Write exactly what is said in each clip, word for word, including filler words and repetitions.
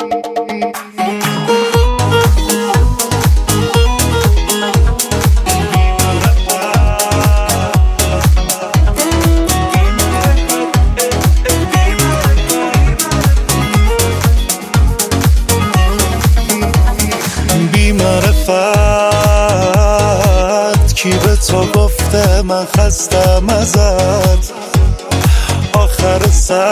معرفت کی به تو گفته من خستم ازت؟ آخر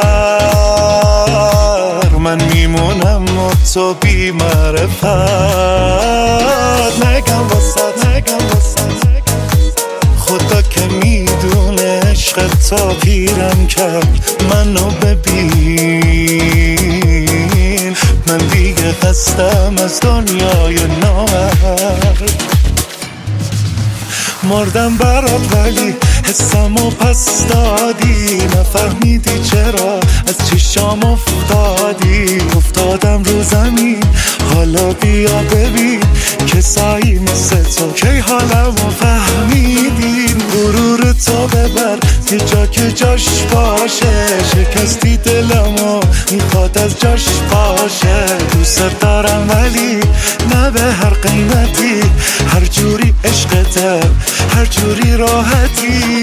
سر من میمونم و تو بی معرفت. نگم واسه نگم واسه خدا که میدونه عشق تا پیرم کرد. منو ببین من دیگه خستم از دنیای نامرد. مردم برات ولی حسمو پس دادی. نفهمیدی چرا از چشام افتادی. افتادم رو زمین حالا بیا ببین کسایی مثل تو کی حالمو فهمیدین. غرور تو ببر یه جا که جاش باشه. شکستی دلمو میخواد از جاش باشه. دوست دارم ولی نه به هر قیمتی. هر جوری عشقته هر جوری راحتی.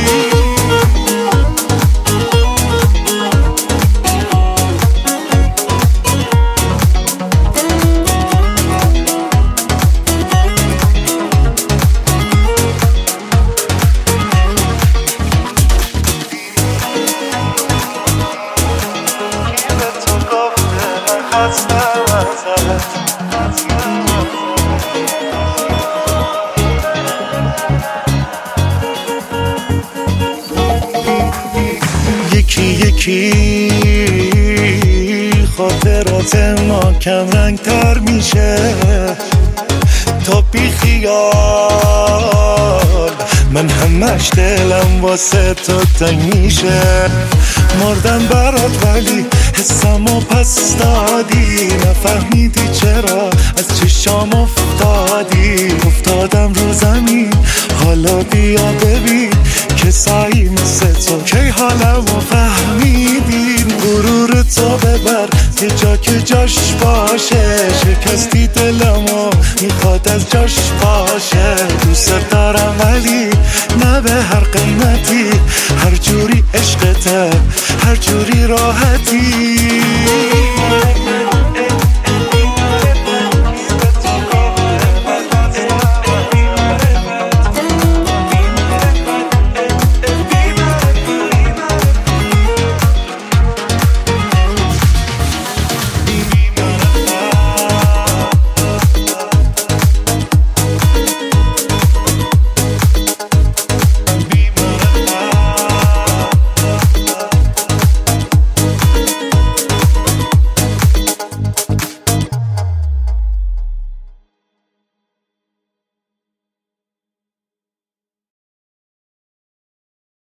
یکی یکی خاطرات ما کم رنگ تر میشه. تا بی خیال من همش دلم واسه تو تنگ میشه. مردم برات ولی حسمو پس دادی. نفهمیدی چرا از چشام افتادی. افتادم رو زمین حالا بیا ببین کسایی مثل تو کی حالمو فهمیدین. غرور تو ببر یه جا که جاش باشه. شکستی دلمو میخواد از جاش باشه. دوست دارم ولی نه به هر قیمتی. هر جوری عشقته هر جوری راحتی.